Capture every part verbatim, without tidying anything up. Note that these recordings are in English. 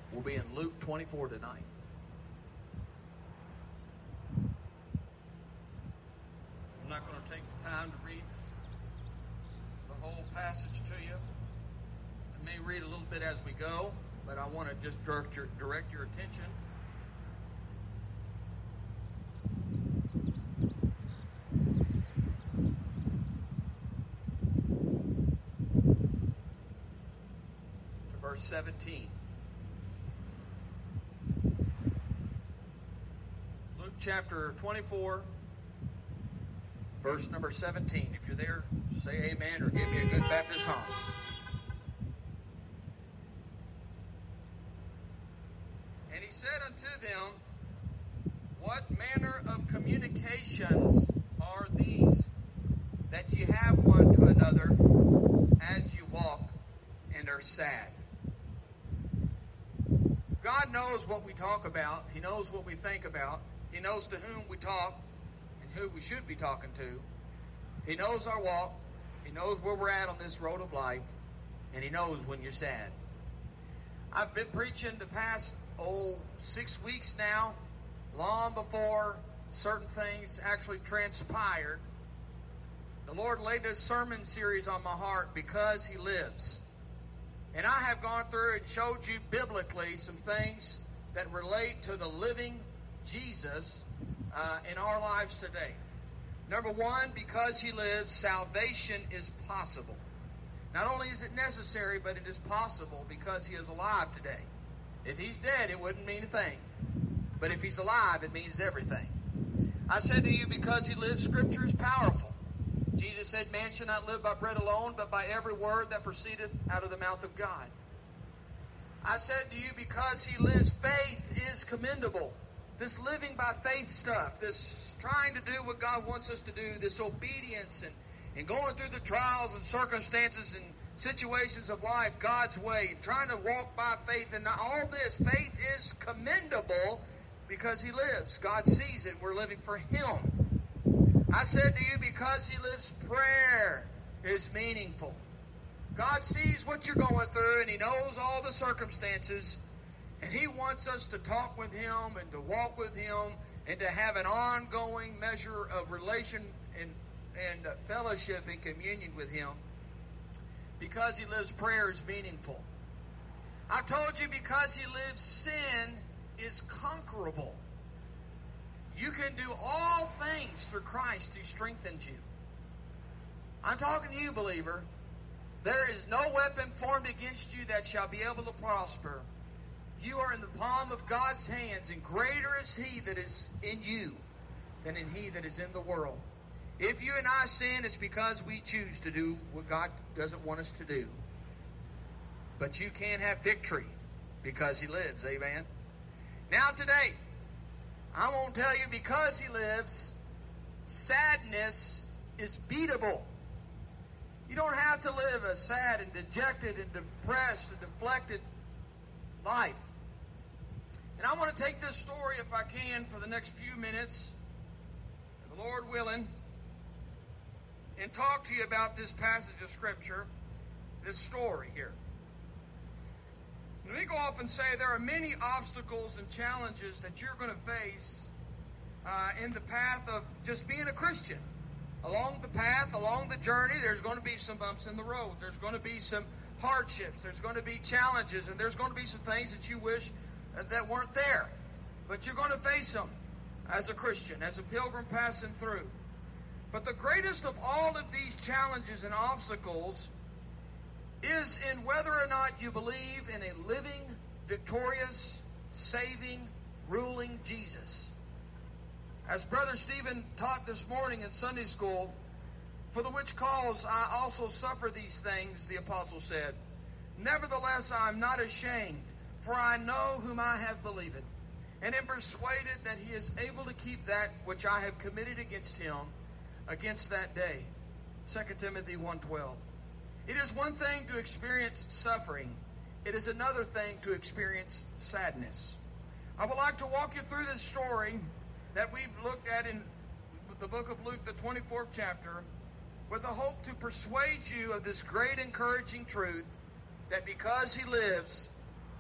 We'll be in Luke twenty-four tonight. I'm not going to take the time to read the whole passage to you. I may read a little bit as we go, but I want to just direct your, direct your attention to verse seventeen. Luke chapter twenty-four, verse number seventeen. If you're there, say amen or give me a good Baptist hum. And he said unto them, what manner of communications are these that ye have one to another as you walk and are sad? God knows what we talk about. He knows what we think about. He knows to whom we talk and who we should be talking to. He knows our walk. He knows where we're at on this road of life. And He knows when you're sad. I've been preaching the past, oh, six weeks now, long before certain things actually transpired. The Lord laid this sermon series on my heart, Because He Lives. And I have gone through and showed you biblically some things that relate to the living Jesus uh, in our lives today. Number one, because He lives, salvation is possible. Not only is it necessary, but it is possible because He is alive today. If He's dead, it wouldn't mean a thing. But if He's alive, it means everything. I said to you, because He lives, Scripture is powerful. Jesus said, man shall not live by bread alone, but by every word that proceedeth out of the mouth of God. I said to you, because He lives, faith is commendable. This living by faith stuff, this trying to do what God wants us to do, this obedience and, and going through the trials and circumstances and situations of life God's way, trying to walk by faith, and all this, faith is commendable because He lives. God sees it. We're living for Him. I said to you, because He lives, prayer is meaningful. God sees what you're going through, and He knows all the circumstances, and He wants us to talk with Him and to walk with Him and to have an ongoing measure of relation and, and uh, fellowship and communion with Him. Because He lives, prayer is meaningful. I told you, because He lives, sin is conquerable. You can do all things through Christ who strengthens you. I'm talking to you, believer. There is no weapon formed against you that shall be able to prosper. You are in the palm of God's hands, and greater is He that is in you than in he that is in the world. If you and I sin, it's because we choose to do what God doesn't want us to do. But you can have victory because He lives. Amen. Now today, I won't tell you, because He lives, sadness is beatable. You don't have to live a sad and dejected and depressed and deflected life. And I want to take this story, if I can, for the next few minutes, the Lord willing, and talk to you about this passage of Scripture, this story here. Let me go off and say there are many obstacles and challenges that you're going to face uh, in the path of just being a Christian. Along the path, along the journey, there's going to be some bumps in the road. There's going to be some hardships. There's going to be challenges, and there's going to be some things that you wish uh, that weren't there. But you're going to face them as a Christian, as a pilgrim passing through. But the greatest of all of these challenges and obstacles is in whether or not you believe in a living, victorious, saving, ruling Jesus. As Brother Stephen taught this morning in Sunday school, for the which cause I also suffer these things, the apostle said. Nevertheless, I am not ashamed, for I know whom I have believed, and am persuaded that He is able to keep that which I have committed against Him against that day. Second Timothy one twelve. It is one thing to experience suffering. It is another thing to experience sadness. I would like to walk you through this story that we've looked at in the book of Luke, the twenty-fourth chapter, with the hope to persuade you of this great encouraging truth that because He lives,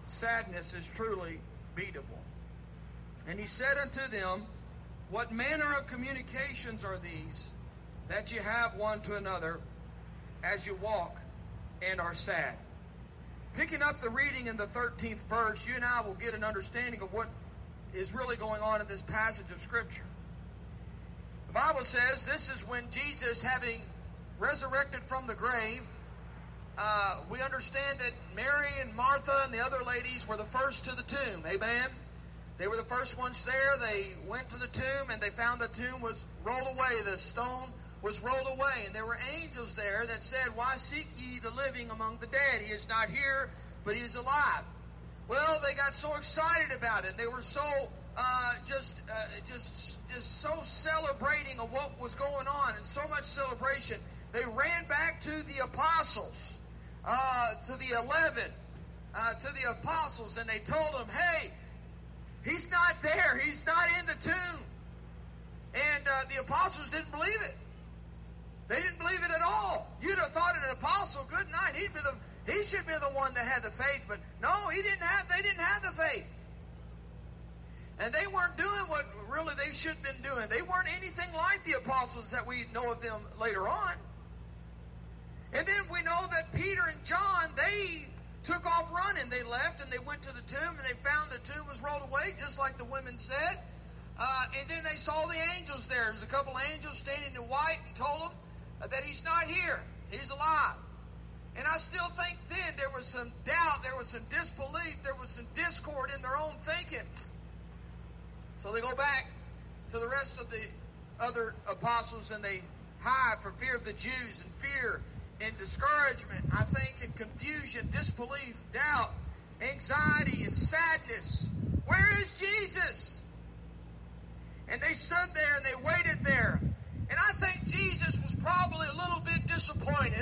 sadness is truly beatable. And he said unto them, What manner of communications are these, that you have one to another, as you walk and are sad? Picking up the reading in the thirteenth verse, you and I will get an understanding of what is really going on in this passage of Scripture. The Bible says this is when Jesus, having resurrected from the grave, uh, we understand that Mary and Martha and the other ladies were the first to the tomb. Amen? They were the first ones there. They went to the tomb and they found the tomb was rolled away. The stone was rolled away. And there were angels there that said, Why seek ye the living among the dead? He is not here, but he is alive. Well, they got so excited about it. They were so uh, just, uh, just, just so celebrating of what was going on, and so much celebration. They ran back to the apostles, uh, to the eleven, uh, to the apostles, and they told them, "Hey, he's not there. He's not in the tomb." And uh, the apostles didn't believe it. They didn't believe it at all. You'd have thought an apostle, good night, he'd be the he should be the one that had the faith, but no, he didn't have. They didn't have the faith, and they weren't doing what really they should have been doing. They weren't anything like the apostles that we know of them later on. And then we know that Peter and John, they took off running. They left and they went to the tomb, and they found the tomb was rolled away, just like the women said. Uh, and then they saw the angels there. There's a couple of angels standing in white and told them that he's not here. He's alive. And I still think then there was some doubt, there was some disbelief, there was some discord in their own thinking. So they go back to the rest of the other apostles and they hide for fear of the Jews, and fear and discouragement, I think, and confusion, disbelief, doubt, anxiety, and sadness. Where is Jesus? And they stood there and they waited there. And I think Jesus was probably a little bit disappointed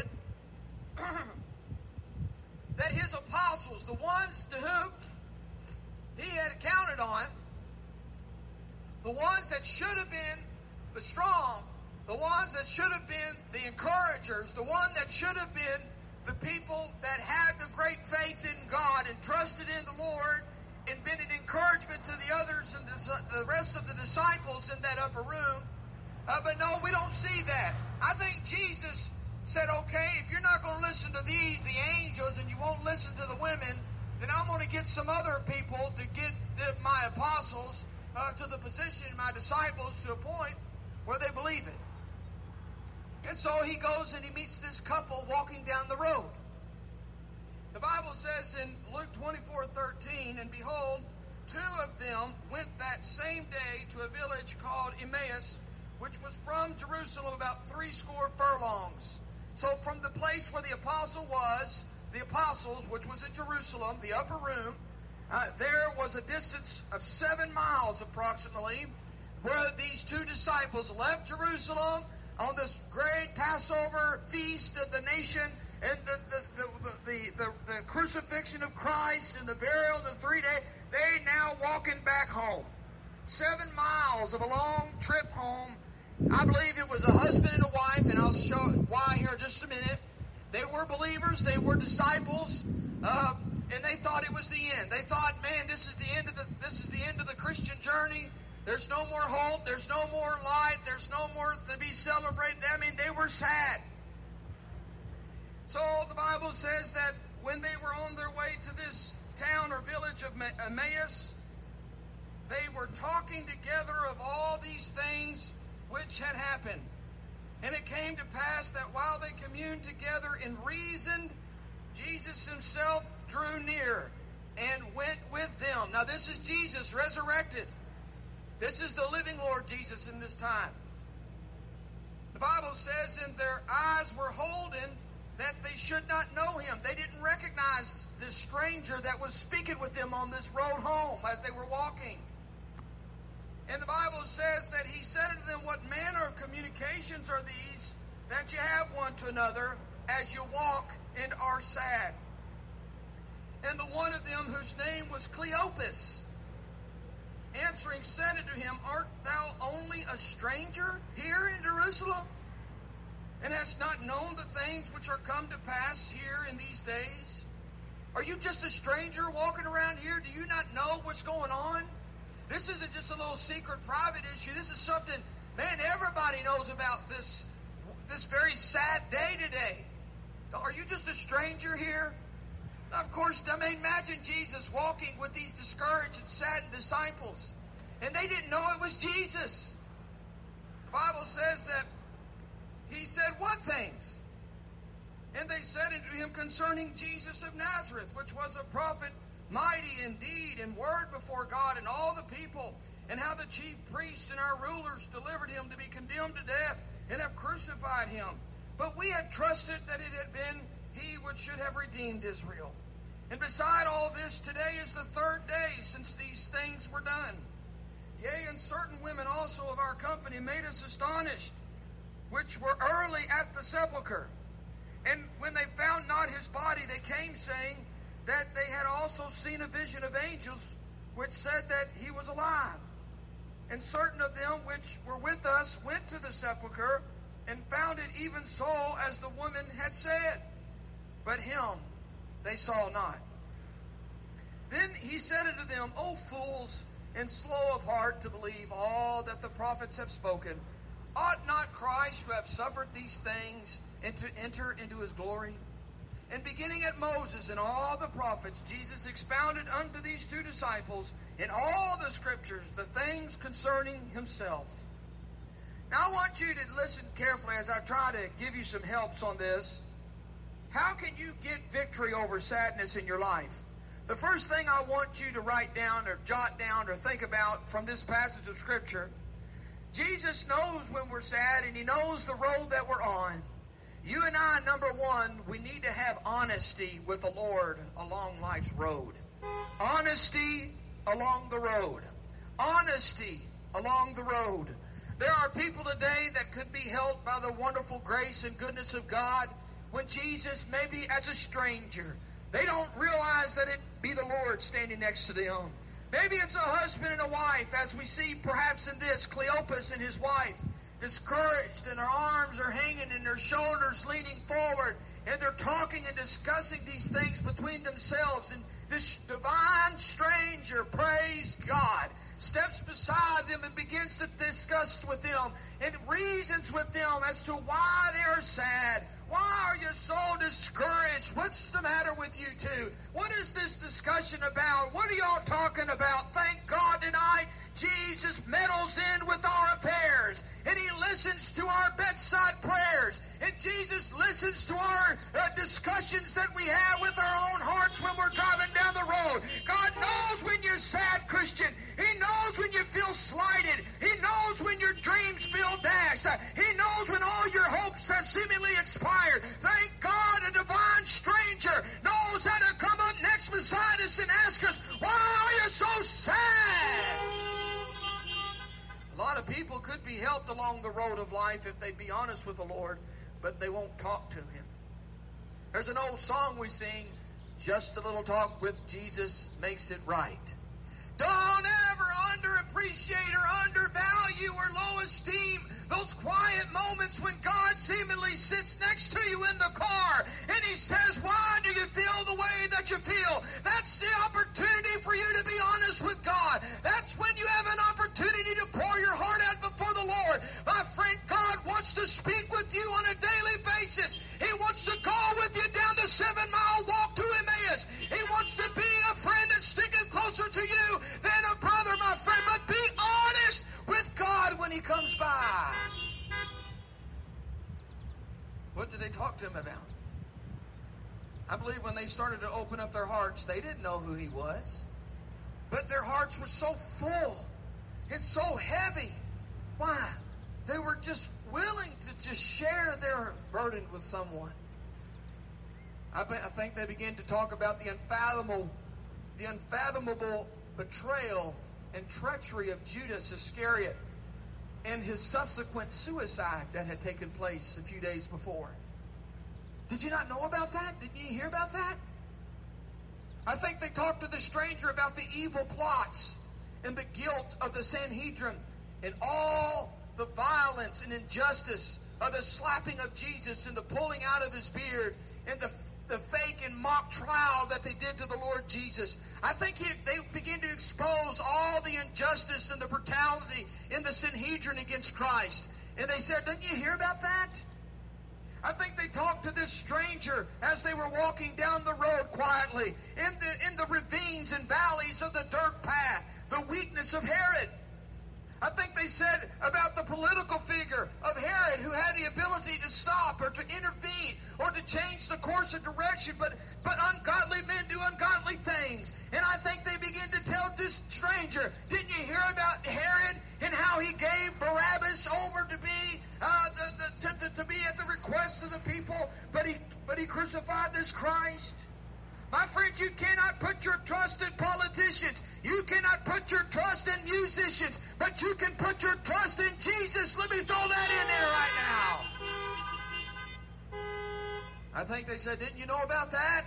that his apostles, the ones to whom he had counted on, the ones that should have been the strong, the ones that should have been the encouragers, the one that should have been the people that had the great faith in God and trusted in the Lord and been an encouragement to the others and the rest of the disciples in that upper room. Uh, but no, we don't see that. I think Jesus said, okay, if you're not going to listen to these, the angels, and you won't listen to the women, then I'm going to get some other people to get the, my apostles uh, to the position, my disciples to a point where they believe it. And so he goes and he meets this couple walking down the road. The Bible says in Luke twenty-four thirteen, and behold, two of them went that same day to a village called Emmaus, which was from Jerusalem about three score furlongs. So from the place where the apostle was, the apostles, which was in Jerusalem, the upper room, uh, there was a distance of seven miles approximately, where these two disciples left Jerusalem on this great Passover feast of the nation, and the the the, the, the, the crucifixion of Christ and the burial of the three days. They now walking back home. Seven miles of a long trip home. I believe it was a husband and a wife, and I'll show why here in just a minute. They were believers, they were disciples, uh, and they thought it was the end. They thought, man, this is the end of the this is the end of the Christian journey. There's no more hope. There's no more light. There's no more to be celebrated. I mean, they were sad. So the Bible says that when they were on their way to this town or village of Emmaus, they were talking together of all these things which had happened. And it came to pass that while they communed together and reasoned, Jesus himself drew near and went with them. Now this is Jesus resurrected. This is the living Lord Jesus in this time. The Bible says, and their eyes were holden that they should not know him. They didn't recognize this stranger that was speaking with them on this road home as they were walking. And the Bible says that he said unto them, What manner of communications are these that you have one to another as you walk and are sad? And the one of them whose name was Cleopas, answering, said unto him, Art thou only a stranger here in Jerusalem, and hast not known the things which are come to pass here in these days? Are you just a stranger walking around here? Do you not know what's going on? This isn't just a little secret private issue. This is something, man, everybody knows about this, this very sad day today. Are you just a stranger here? Now, of course, I mean, imagine Jesus walking with these discouraged and saddened disciples. And they didn't know it was Jesus. The Bible says that he said, what things? And they said unto him concerning Jesus of Nazareth, which was a prophet, mighty in deed and word before God and all the people, and how the chief priests and our rulers delivered him to be condemned to death, and have crucified him. But we had trusted that it had been he which should have redeemed Israel. And beside all this, today is the third day since these things were done. Yea, and certain women also of our company made us astonished, which were early at the sepulchre. And when they found not his body, they came, saying that they had also seen a vision of angels, which said that he was alive. And certain of them which were with us went to the sepulchre, and found it even so as the woman had said. But him they saw not. Then he said unto them, O fools, and slow of heart to believe all that the prophets have spoken. Ought not Christ to have suffered these things, and to enter into his glory? And beginning at Moses and all the prophets, Jesus expounded unto these two disciples in all the scriptures the things concerning himself. Now I want you to listen carefully as I try to give you some helps on this. How can you get victory over sadness in your life? The first thing I want you to write down or jot down or think about from this passage of Scripture, Jesus knows when we're sad and he knows the road that we're on. You and I, number one, we need to have honesty with the Lord along life's road. Honesty along the road. Honesty along the road. There are people today that could be helped by the wonderful grace and goodness of God when Jesus, maybe as a stranger, they don't realize that it be the Lord standing next to them. Maybe it's a husband and a wife, as we see perhaps in this, Cleopas and his wife, discouraged, and their arms are hanging and their shoulders leaning forward, and they're talking and discussing these things between themselves, and this divine stranger, praise God, steps beside them and begins to discuss with them and reasons with them as to why they are sad. Why are you so discouraged? What's the matter with you two? What is this discussion about? What are y'all talking about? Thank God tonight Jesus meddles in with our affairs, and he listens to our bedside prayers, and Jesus listens to our uh, discussions that we have with our own hearts when we're driving down the road. God knows when you're sad, Christian. He knows when you feel slighted. He knows when your dreams feel dashed. Uh, he knows when all your hopes have seemingly expired. Thank God a divine stranger knows how to come up next beside us and ask us, why are you so sad? A lot of people could be helped along the road of life if they'd be honest with the Lord, but they won't talk to him. There's an old song we sing, just a little talk with Jesus makes it right. Don't ever underappreciate or undervalue or low esteem those quiet moments when God seemingly sits next to you in the car and he says, why do you feel the way that you feel? That's the opportunity for you to be honest with God. That's when you have an opportunity to pour your heart out before the Lord. My friend, God wants to speak with you on a daily basis. He wants to go with you down the seven-mile walk to Emmaus. He wants to be a friend that's sticking closer to you than a brother, my friend. But be honest with God when he comes by. What did they talk to him about? I believe when they started to open up their hearts, they didn't know who he was. But their hearts were so full and so heavy. Why? They were just willing to just share their burden with someone. I, be, I think they began to talk about the unfathomable, the unfathomable betrayal and treachery of Judas Iscariot and his subsequent suicide that had taken place a few days before. Did you not know about that? Did you hear about that? I think they talked to the stranger about the evil plots and the guilt of the Sanhedrin and all the violence and injustice of the slapping of Jesus and the pulling out of his beard and the the fake and mock trial that they did to the Lord Jesus. I think he, they began to expose all the injustice and the brutality in the Sanhedrin against Christ. And they said, didn't you hear about that? I think they talked to this stranger as they were walking down the road quietly in the, in the ravines and valleys of the dirt path, the weakness of Herod. I think they said about the political figure of Herod who had the ability to stop or to intervene or to change the course of direction, but, but ungodly men do ungodly things. And I think they began to tell this stranger, didn't you hear about Herod and how he gave Barabbas over to be uh, the, the, to, to, to be at the request of the people, but he, but he crucified this Christ? My friends, you cannot put your trust in politicians. You cannot put your trust in musicians. But you can put your trust in Jesus. Let me throw that in there right now. I think they said, didn't you know about that?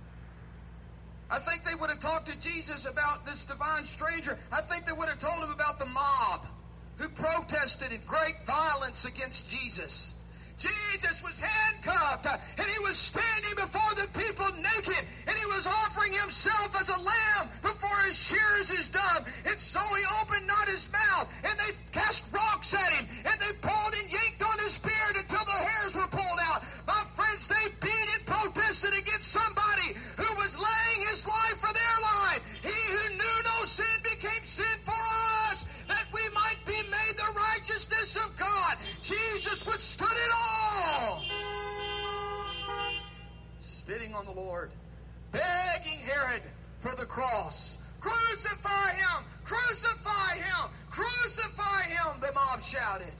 I think they would have talked to Jesus about this divine stranger. I think they would have told him about the mob who protested in great violence against Jesus. Jesus was handcuffed, uh, and he was standing before the people naked, and he was offering himself as a lamb before his shearers is dumb. And so he opened not his mouth, and they cast rocks at him, and they pulled and yanked on his beard until the hairs were pulled out. My friends, they beat and protested against somebody who was laying his life for their life. He who knew no sin became sin for us, that we might be made the righteousness of God. Jesus withstood it all. Spitting on the Lord, begging Herod for the cross. Crucify him! Crucify him! Crucify him! The mob shouted.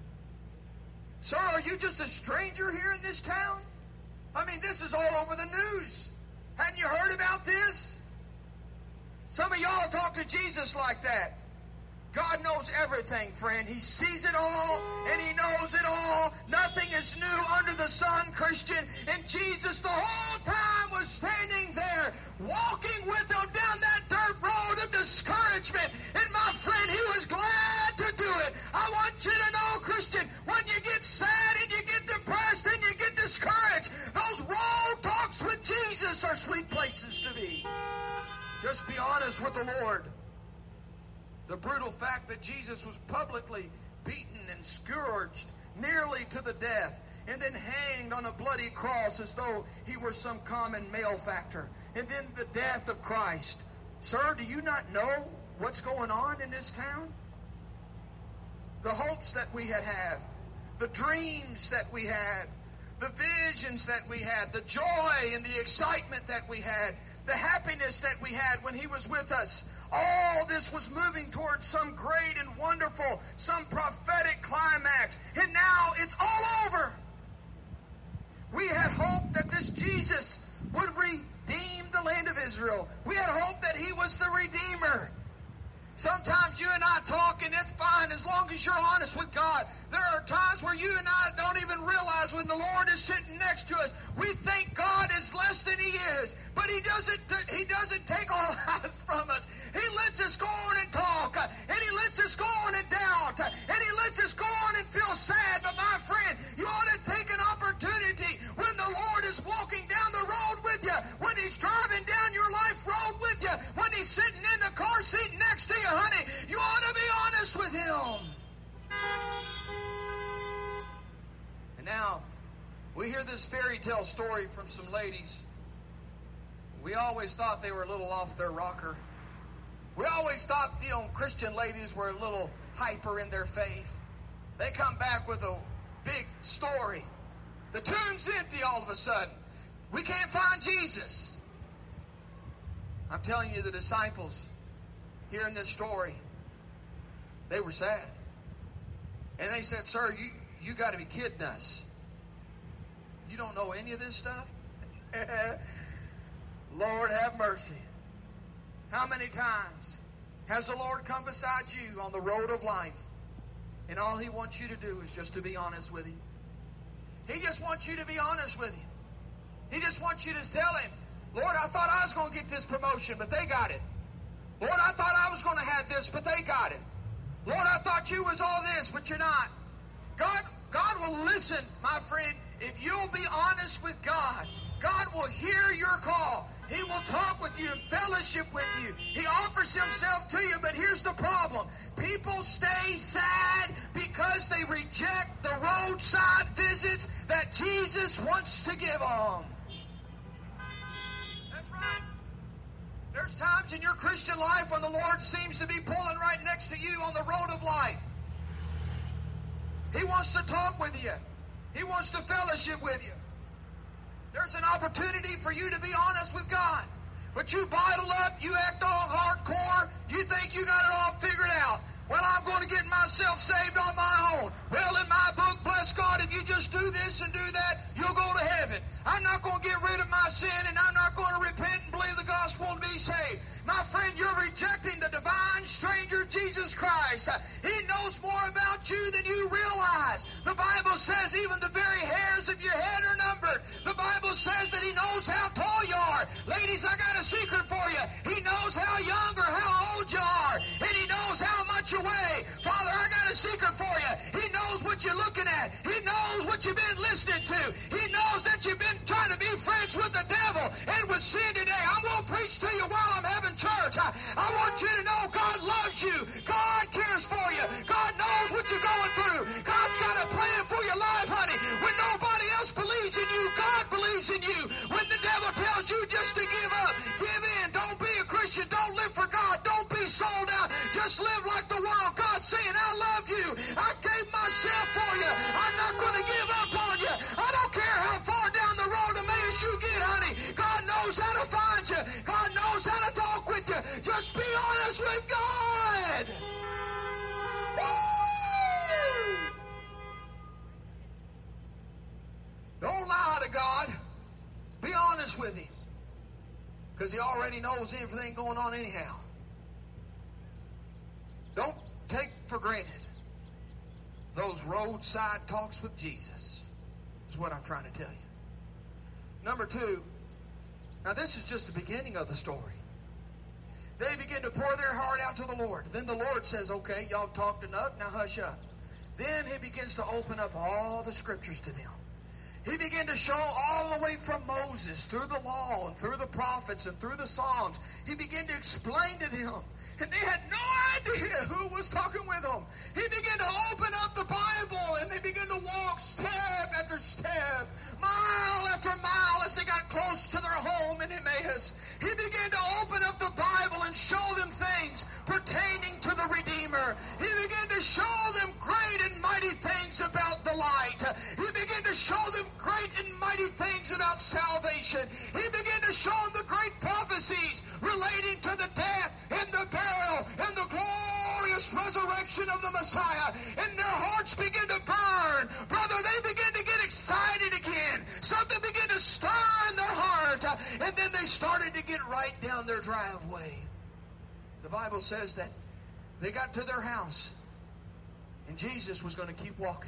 Sir, are you just a stranger here in this town? I mean, this is all over the news. Hadn't you heard about this? Some of y'all talk to Jesus like that. God knows everything, friend. He sees it all, and He knows it all. Nothing is new under the sun, Christian. And Jesus the whole time was standing there, walking with them down that dirt road of discouragement. And my friend, He was glad to do it. I want you to know, Christian, when you get sad and you get depressed and you get discouraged, those road talks with Jesus are sweet places to be. Just be honest with the Lord. The brutal fact that Jesus was publicly beaten and scourged nearly to the death and then hanged on a bloody cross as though he were some common malefactor. And then the death of Christ. Sir, do you not know what's going on in this town? The hopes that we had had, the dreams that we had, the visions that we had, the joy and the excitement that we had, the happiness that we had when He was with us. All this was moving towards some great and wonderful, some prophetic climax. And now it's all over. We had hoped that this Jesus would redeem the land of Israel. We had hoped that He was the Redeemer. Sometimes you and I talk, and it's fine as long as you're honest with God. There are times where you and I don't even realize when the Lord is sitting next to us. We think God is less than He is, but He doesn't. He doesn't take our lives from us. He lets us go on and talk, and He lets us go on and doubt, and He lets us go on and feel sad. But my friend, you ought to take an opportunity when the Lord is walking down the road with you, when He's driving down your life road with you, when He's sitting in the car seat next to you, honey, you ought to be honest with Him. And now, we hear this fairy tale story from some ladies. We always thought they were a little off their rocker. We always thought, you know, Christian ladies were a little hyper in their faith. They come back with a big story. The tomb's empty all of a sudden. We can't find Jesus. I'm telling you, the disciples, hearing this story, they were sad. And they said, sir, you, you got to be kidding us. You don't know any of this stuff? Lord, have mercy. How many times has the Lord come beside you on the road of life, and all He wants you to do is just to be honest with Him? He just wants you to be honest with Him. He just wants you to tell Him, Lord, I thought I was going to get this promotion, but they got it. Lord, I thought I was going to have this, but they got it. Lord, I thought you was all this, but you're not. God, God will listen, my friend, if you'll be honest with God. God will hear your call. He will talk with you and fellowship with you. He offers himself to you, but here's the problem. People stay sad because they reject the roadside visits that Jesus wants to give them. That's right. There's times in your Christian life when the Lord seems to be pulling right next to you on the road of life. He wants to talk with you. He wants to fellowship with you. There's an opportunity for you to be honest with God. But you bottle up, you act all hardcore, you think you got it all figured out. Well, I'm going to get myself saved on my own. Well, in my book, bless God, if you just do this and do that, you'll go to heaven. I'm not going to get rid of my sin, and I'm not going to repent and believe the gospel and be saved. My friend, you're rejecting the divine stranger, Jesus Christ. He knows more about you than you realize. The Bible says even the very hairs of your head are numbered. The Bible says that he knows how tall you are. Ladies, I got a secret for you. He knows how young or how old you are, and he knows how much you weigh. Father, I got a secret for you. He knows what you're looking at. He knows what you've been listening to. He knows that you've been trying to be friends with the devil and with sin today. I'm going to preach to you while I'm having church. I, I want you to know God loves you. God cares for you. God knows what you're going through. God's got a plan for your life, honey. When nobody else believes in you, God believes in you. When the devil tells you just to give up, give in. Don't be a Christian. Don't live for God. Don't be sold out. Just live like the world. God's saying, I love you. I gave myself for you. I'm not going to give up on you. I don't care how far down the road of Emmaus you get, honey. God knows how to find you. God knows how to talk with you. Just be honest with God. Woo! Don't lie to God. Be honest with him. Because he already knows everything going on anyhow. Don't take for granted those roadside talks with Jesus, is what I'm trying to tell you. Number two, now this is just the beginning of the story. They begin to pour their heart out to the Lord. Then the Lord says, okay, y'all talked enough, now hush up. Then he begins to open up all the scriptures to them. He began to show all the way from Moses, through the law, and through the prophets, and through the Psalms. He began to explain to them. And they had no idea who was talking with them. He began to open up the Bible, and they began to walk step after step, mile after mile, as they got close to their home in Emmaus. He began to open up the Bible and show them things pertaining to the Redeemer. He began to show them great and mighty things about the light. He began to show them great and mighty things about salvation. He began to show them the great prophecies relating to the death and the burial and the glorious resurrection of the Messiah. And their hearts began to burn. Brother, they began to get excited again. Something began to stir in their heart. And then they started to get right down their driveway. The Bible says that they got to their house, and Jesus was going to keep walking.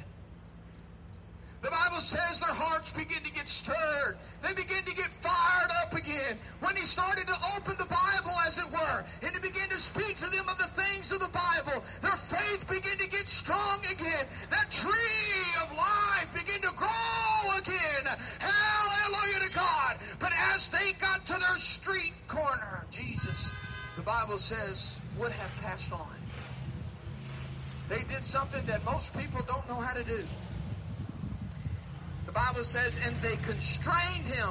The Bible says their hearts begin to get stirred. They begin to get fired up again. When he started to open the Bible, as it were, and he began to speak to them of the things of the Bible, their faith began to get strong again. That tree of life began to grow again. Hallelujah to God. But as they got to their street corner, Jesus, the Bible says, would have passed on. They did something that most people don't know how to do. The Bible says, and they constrained him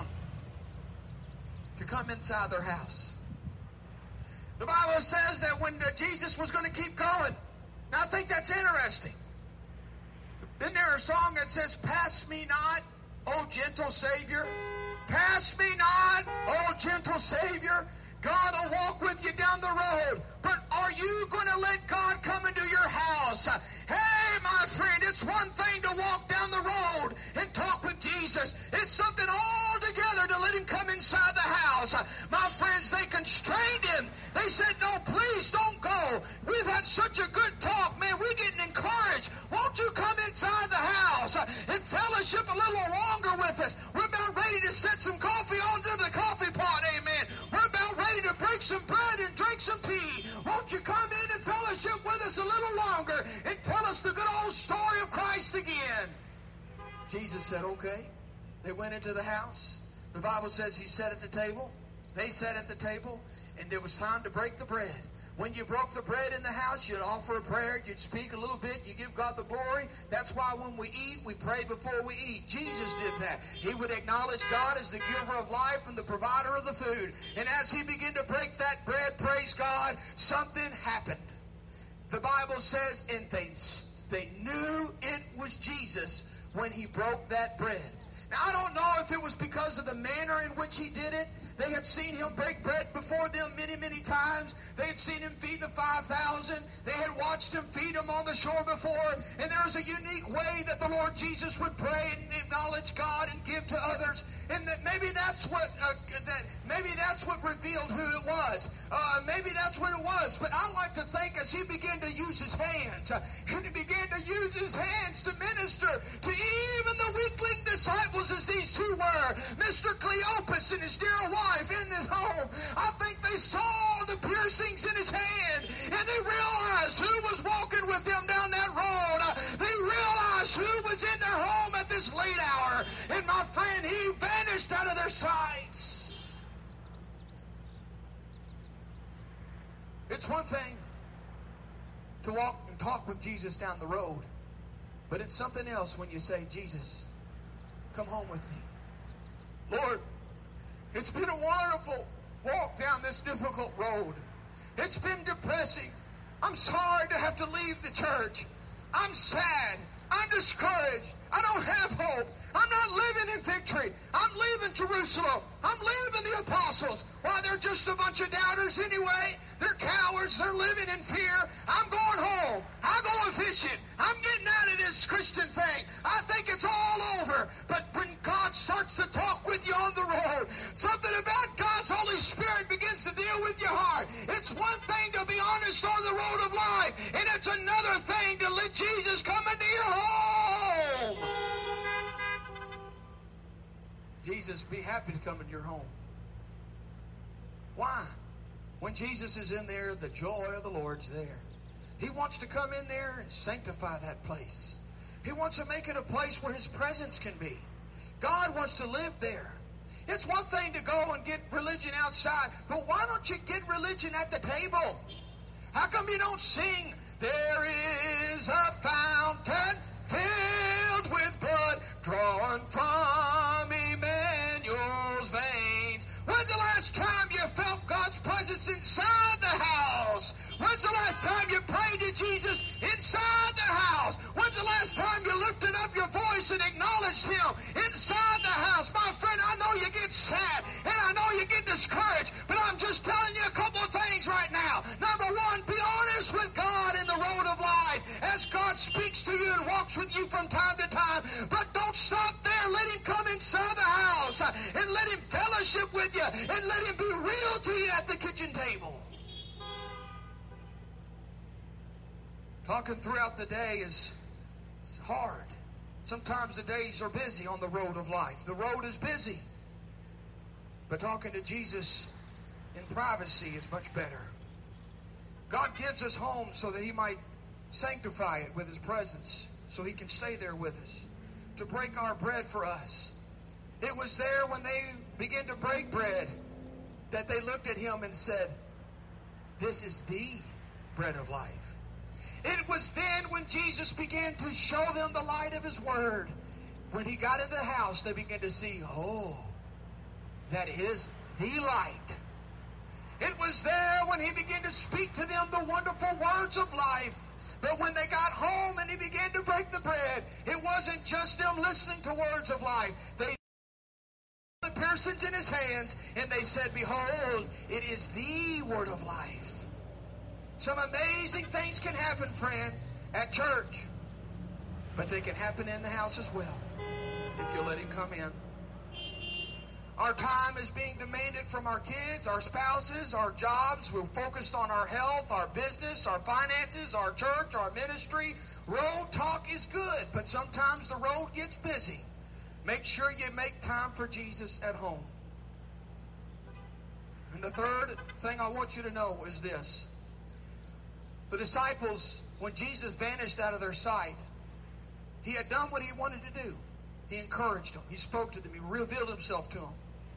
to come inside their house. The Bible says that when Jesus was going to keep going. Now I think that's interesting. Isn't there a song that says, pass me not, O gentle Savior? Pass me not, O gentle Savior. God will walk with you down the road. But are you going to let God come into your house? Hey, my friend, it's one thing to walk down the road and talk with Jesus. It's something altogether to let him come inside the house. My friends, they constrained him. They said, no, please don't go. We've had such a good talk. Man, we're getting encouraged. Won't you come inside the house and fellowship a little longer with us? We're about ready to set some coffee onto the coffee pot, amen. We're about ready to break some bread and drink some tea. Won't you come in and fellowship with us a little longer and tell us the good old story of Christ again? Jesus said, okay. They went into the house. The Bible says he sat at the table. They sat at the table. And it was time to break the bread. When you broke the bread in the house, you'd offer a prayer, you'd speak a little bit, you give God the glory. That's why when we eat, we pray before we eat. Jesus did that. He would acknowledge God as the giver of life and the provider of the food. And as he began to break that bread, praise God, something happened. The Bible says, and they, they knew it was Jesus when he broke that bread. Now, I don't know if it was because of the manner in which he did it. They had seen him break bread before them many, many times. They had seen him feed the five thousand. They had watched him feed them on the shore before. And there was a unique way that the Lord Jesus would pray and acknowledge God and give to others. And that maybe that's what uh, that maybe that's what revealed who it was. Uh, maybe that's what it was. But I like to think as he began to use his hands, uh, and he began to use his hands to minister to even the weakling disciples as these two were, Mister Cleopas and his dear wife in his home. I think they saw the piercings in his hand, and they realized who was walking with them down that road. Uh, they realized who was in their home at this late hour. And my friend, he vanished out of their sights. It's one thing to walk and talk with Jesus down the road, but it's something else when you say, Jesus, come home with me. Lord, it's been a wonderful walk down this difficult road. It's been depressing. I'm sorry to have to leave the church. I'm sad. I'm discouraged. I don't have hope. I'm not living in victory. I'm leaving Jerusalem. I'm leaving the apostles. Why, they're just a bunch of doubters anyway. They're cowards. They're living in fear. I'm going home. I'm going fishing. I'm getting out of this Christian thing. I think it's all over. But when God starts to talk with you on the road, something about God's Holy Spirit begins to deal with your heart. It's one thing to be honest on the road of life, and it's another thing to let Jesus come into your home. Jesus, be happy to come into your home. Why? When Jesus is in there, the joy of the Lord's there. He wants to come in there and sanctify that place. He wants to make it a place where His presence can be. God wants to live there. It's one thing to go and get religion outside, but why don't you get religion at the table? How come you don't sing, there is a fountain filled with blood drawn from Emmanuel's veins? When's the last time you felt God's presence inside the house? When's the last time you prayed to Jesus inside the house? When's the last time you lifted up your voice and acknowledged Him inside the house? My friend, I know you get sad and I know you get discouraged, but I'm just telling you a couple of things right now. Number one, be honest with God in the road of life as God speaks to you and walks with you from time to time. But don't stop there. Let Him come inside the house and let Him fellowship with you and let Him be real to you at the kitchen table. Talking throughout the day is hard. Sometimes the days are busy on the road of life. The road is busy. But talking to Jesus in privacy is much better. God gives us home so that He might sanctify it with His presence, so He can stay there with us, to break our bread for us. It was there when they began to break bread that they looked at Him and said, this is the bread of life. It was then when Jesus began to show them the light of His Word. When He got into the house, they began to see, oh, that is the light. It was there when He began to speak to them the wonderful words of life. But when they got home and He began to break the bread, it wasn't just them listening to words of life. They the piercings in His hands, and they said, behold, it is the word of life. Some amazing things can happen, friend, at church. But they can happen in the house as well, if you let Him come in. Our time is being demanded from our kids, our spouses, our jobs. We're focused on our health, our business, our finances, our church, our ministry. Road talk is good, but sometimes the road gets busy. Make sure you make time for Jesus at home. And the third thing I want you to know is this. The disciples, when Jesus vanished out of their sight, He had done what He wanted to do. He encouraged them. He spoke to them. He revealed Himself to them.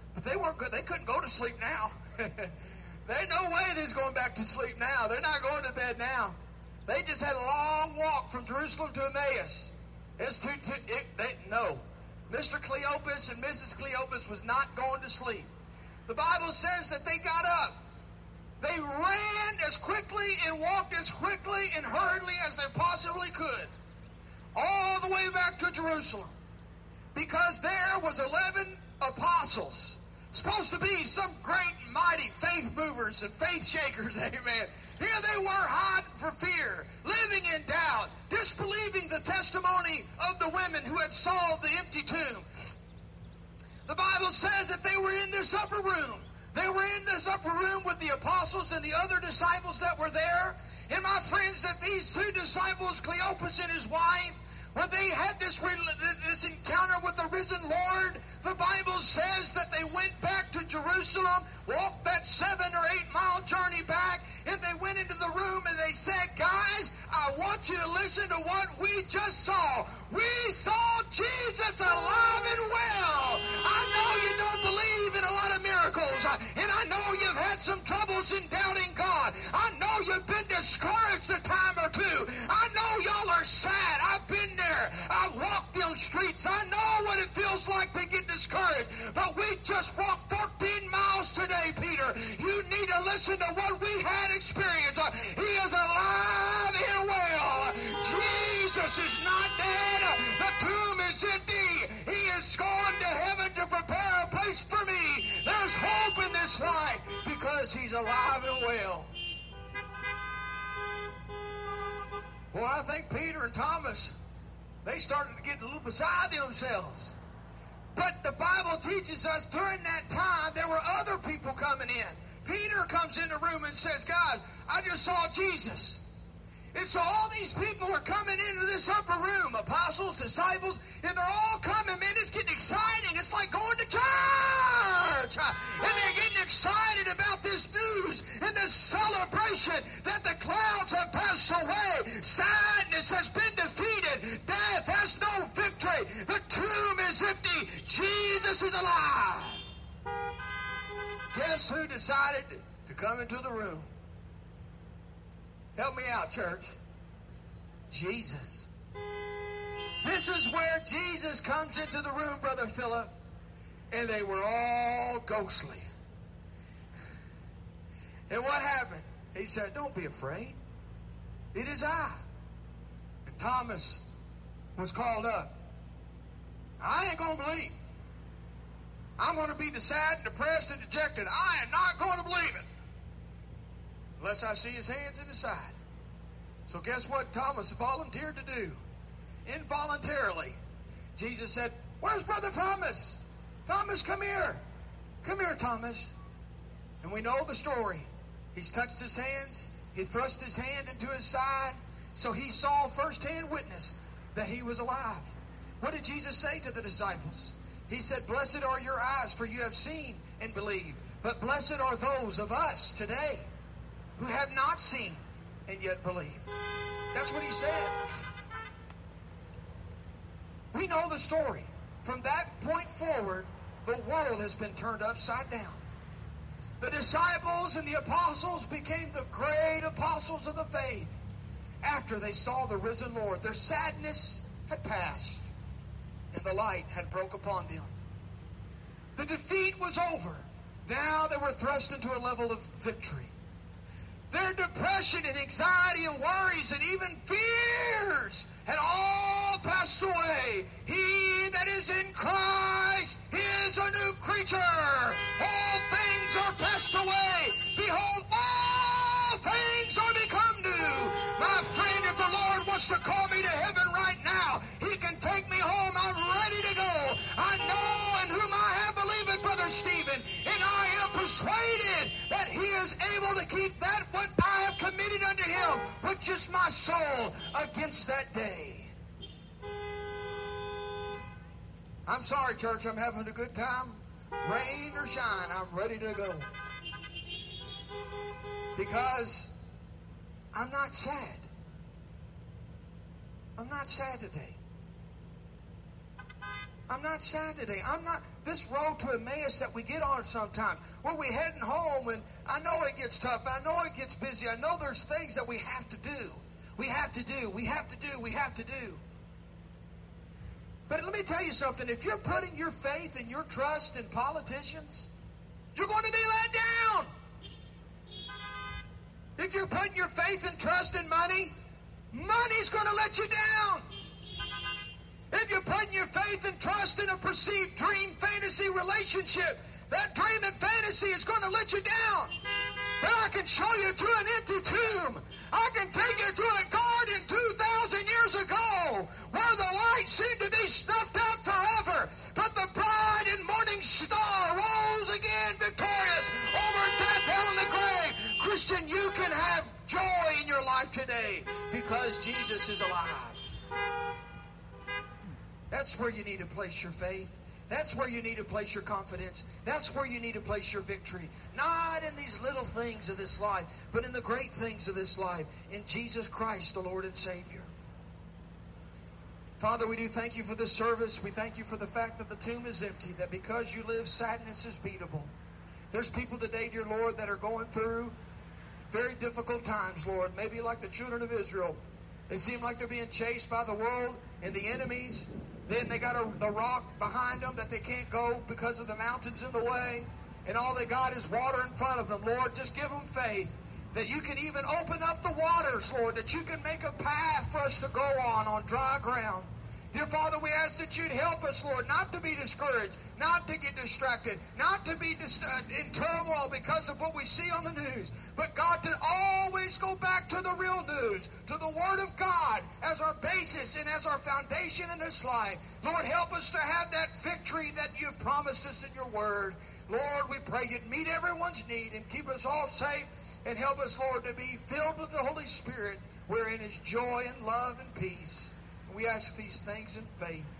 But they weren't good. They couldn't go to sleep now. There's no way they're going back to sleep now. They're not going to bed now. They just had a long walk from Jerusalem to Emmaus. It's too, too it, they, no. Mister Cleopas and Missus Cleopas was not going to sleep. The Bible says that they got up. They ran as quickly and walked as quickly and hurriedly as they possibly could, all the way back to Jerusalem, because there was eleven apostles, supposed to be some great mighty faith movers and faith shakers, amen. Here they were, hiding for fear, living in doubt, disbelieving the testimony of the women who had saw the empty tomb. The Bible says that they were in this upper room. They were in this upper room with the apostles and the other disciples that were there. And my friends, that these two disciples, Cleopas and his wife, when they had this, this encounter with the risen Lord, the Bible says that they went back to Jerusalem, walked that seven or eight mile journey back, and they went into the room and they said, guys, I want you to listen to what we just saw. We saw Jesus alive and well. I know you don't believe in a lot of miracles, and I know you've had some troubles in doubting God. I know you've been discouraged a time or two. I know y'all are sad. I've been there. I've walked them streets. I know what it feels like to get discouraged. But we just walked fourteen miles today, Peter. You need to listen to what we had experienced. Uh, he is alive and well. Jesus is not dead. The tomb is empty. He is gone to heaven to prepare a place for me. There's hope in this life because he's alive and well. Well, I think Peter and Thomas, they started to get a little beside themselves. But the Bible teaches us during that time there were other people coming in. Peter comes in the room and says, guys, I just saw Jesus. And so all these people are coming into this upper room, apostles, disciples, and they're all coming, man, it's getting exciting. It's like going to church. And they're getting excited about this news and this celebration that the clouds have passed away. Sadness has been defeated. Death has no victory. The tomb is empty. Jesus is alive. Guess who decided to come into the room? Help me out, church. Jesus. This is where Jesus comes into the room, Brother Philip, and they were all ghostly. And what happened? He said, don't be afraid. It is I. And Thomas was called up. I ain't going to believe. I'm going to be sad and depressed and dejected. I am not going to believe it unless I see his hands in his side. So guess what Thomas volunteered to do? Involuntarily, Jesus said, where's Brother Thomas? Thomas, come here. Come here, Thomas. And we know the story. He's touched his hands. He thrust his hand into his side. So he saw firsthand witness that he was alive. What did Jesus say to the disciples? He said, blessed are your eyes, for you have seen and believed. But blessed are those of us today who have not seen and yet believe. That's what he said. We know the story. From that point forward, the world has been turned upside down. The disciples and the apostles became the great apostles of the faith after they saw the risen Lord. Their sadness had passed, and the light had broke upon them. The defeat was over. Now they were thrust into a level of victory. Their depression and anxiety and worries and even fears had all passed away. He that is in Christ is a new creature. All things are passed away. Behold, all things are become new. My friend, if the Lord wants to call me to heaven right now, he can take me home. I'm ready to go. I know in whom I have believed, Brother Stephen, and I am persuaded that he is able to keep that what I have committed unto him, which is my soul, against that day. I'm sorry, church, I'm having a good time. Rain or shine, I'm ready to go. Because I'm not sad. I'm not sad today. I'm not sad today. I'm not. This road to Emmaus that we get on sometimes, where we're heading home, and I know it gets tough. I know it gets busy. I know there's things that we have to do. We have to do. We have to do. We have to do. But let me tell you something. If you're putting your faith and your trust in politicians, you're going to be let down. If you're putting your faith and trust in money, money's going to let you down. If you're putting your faith and trust in a perceived dream, fantasy relationship, that dream and fantasy is going to let you down. But I can show you to an empty tomb. I can take you to a garden two thousand years ago where the light seemed to be snuffed out forever. But the bride and morning star rose again victorious over death, hell, and the grave. Christian, you can have joy in your life today because Jesus is alive. That's where you need to place your faith. That's where you need to place your confidence. That's where you need to place your victory. Not in these little things of this life, but in the great things of this life. In Jesus Christ, the Lord and Savior. Father, we do thank you for this service. We thank you for the fact that the tomb is empty, that because you live, sadness is beatable. There's people today, dear Lord, that are going through very difficult times, Lord. Maybe like the children of Israel. They seem like they're being chased by the world and the enemies. Then they got a, the rock behind them that they can't go because of the mountains in the way. And all they got is water in front of them. Lord, just give them faith that you can even open up the waters, Lord, that you can make a path for us to go on, on dry ground. Dear Father, we ask that you'd help us, Lord, not to be discouraged, not to get distracted, not to be dis- uh, in turmoil because of what we see on the news, but God, to always go back to the real news, to the Word of God as our basis and as our foundation in this life. Lord, help us to have that victory that you've promised us in your Word. Lord, we pray you'd meet everyone's need and keep us all safe and help us, Lord, to be filled with the Holy Spirit, wherein is joy and love and peace. We ask these things in faith